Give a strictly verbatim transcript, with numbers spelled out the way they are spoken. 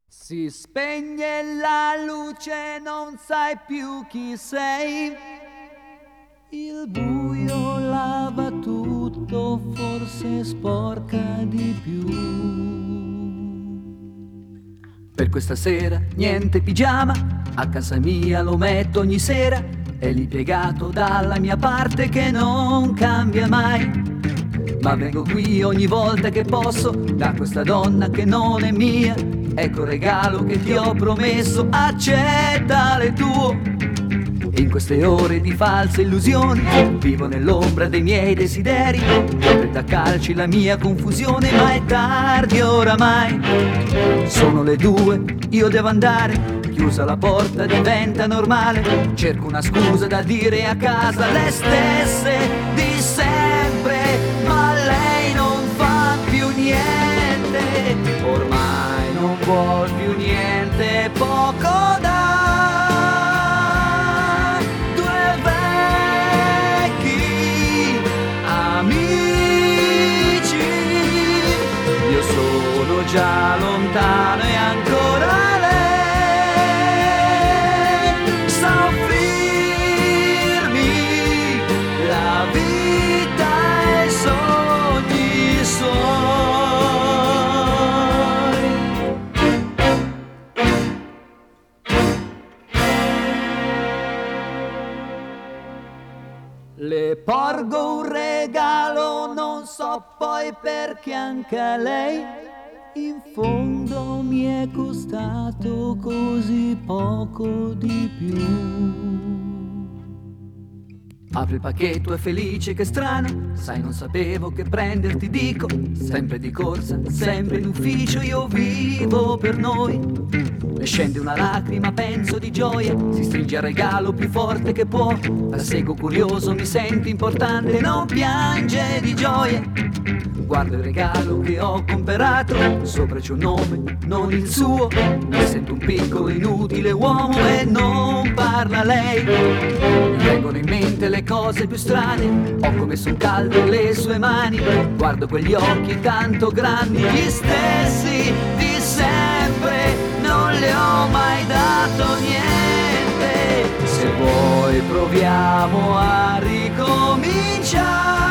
Si spegne la luce, non sai più chi sei. Il buio lava tutto, forse sporca di più. Per questa sera niente pigiama, a casa mia lo metto ogni sera. È lì piegato dalla mia parte che non cambia mai. Ma vengo qui ogni volta che posso, da questa donna che non è mia. Ecco il regalo che ti ho promesso, accetta il tuo. In queste ore di false illusioni vivo nell'ombra dei miei desideri. Prende a calci la mia confusione, ma è tardi oramai. Sono le due, io devo andare. Chiusa la porta diventa normale. Cerco una scusa da dire a casa, le stesse di sempre. Ma lei non fa più niente, ormai non vuol più niente, poco da due vecchi amici. Io sono già lontano e ancora lei sa offrirmi la vita e i sogni suoi. Le porgo un regalo, non so poi perché anche a lei in fondo mi è costato così poco di più. Apri il pacchetto, è felice, che strano, sai non sapevo che prenderti, dico, sempre di corsa, sempre in ufficio, io vivo per noi. Le scende una lacrima, penso di gioia, si stringe al regalo più forte che può. La seguo curioso, mi sento importante, non piange di gioia. Guardo il regalo che ho comperato, sopra c'è un nome, non il suo. Mi sento un piccolo inutile uomo e non parla lei. Mi vengono in mente le cose più strane, ho come son calde le sue mani. Guardo quegli occhi tanto grandi, gli stessi di sempre, non le ho mai dato niente. Se vuoi proviamo a ricominciare.